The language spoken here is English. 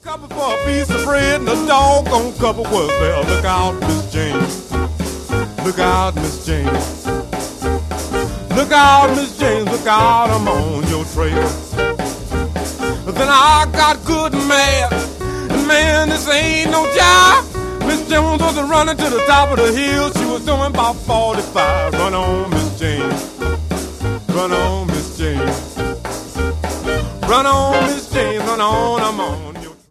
couple for a piece of bread and a doggone couple was there. Look out, Miss James. Look out, Miss James. Look out, Miss James. Look out, I'm on your trail. But then I got good and mad. And man, this ain't no job. Miss Jones wasn't running to the top of the hill. She was doing about 45. Run on, Miss James. Run on, Miss James. Run on, Miss James. Run on, I'm on.